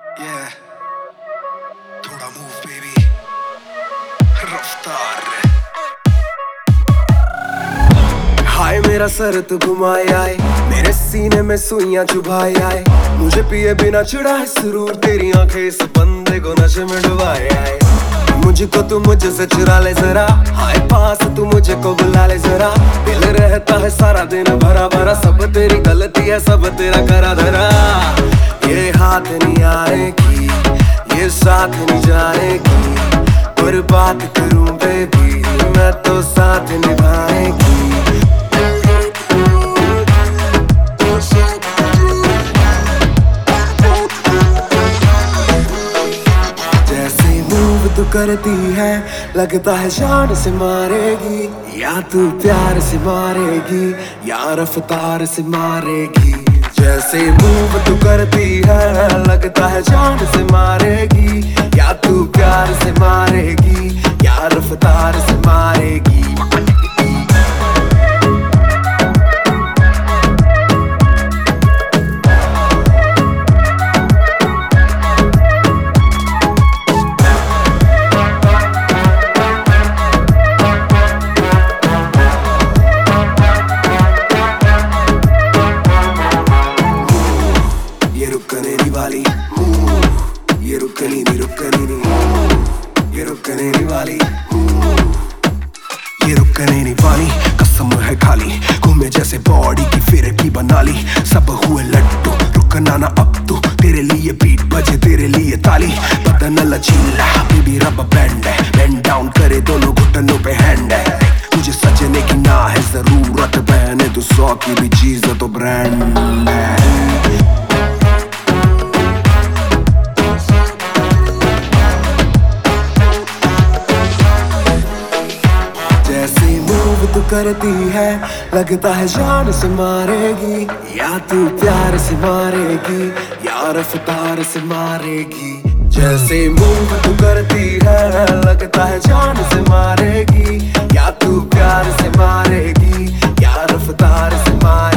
Yeah, थोड़ा move baby, रफ्तार। हाय मेरा सर तू घुमाए आए, मेरे सीने में सुइयां चुभाए आए, मुझे पिए बिना चिढ़ाए सुरूर, तेरी आंखें इस बंदे को नशे में डुबाए आए। मुझको तू मुझसे चुरा ले जरा, हाय पास तू मुझे को बुला ले जरा, दिल रहता है सारा दिन भरा भरा, सब तेरी गलती है सब तेरा करा धरा। ये हाथ नहीं आएगी, ये साथ नहीं जाएगी, पर बात करूं बेबी मैं तो साथ निभाएगी। जैसे मूव तू करती है लगता है जान से मारेगी, या तू प्यार से मारेगी या रफ्तार से मारेगी। जैसे मूव तू करती है लगता है जान से मारेगी, या तू प्यार से मारेगी या रफ्तार से मारेगी। वाली ये रुकनी नहीं रुकनी नहीं, ये रुकने नहीं वाली ये रुकने नहीं वाली। कसम है खाली घूमे जैसे बॉडी की फिर की बना ली, सब हुए लड्डू रुकना ना अब तू, तेरे लिए बीट बजे तेरे लिए ताली। बदन लचीला बेबी रब बैंड है, बेंड डाउन करे दोनों घुटनों पे हैंड है, तुझे सजने की ना है जरूरत, पहने तू 100 की भी चीज तो ब्रांड है। तू करती है लगता है जान से मारेगी, या तू प्यार से मारेगी या रफ्तार से मारेगी। जैसे मूव तू करती है लगता है जान से मारेगी, या तू प्यार से मारेगी या रफ्तार से मारेगी।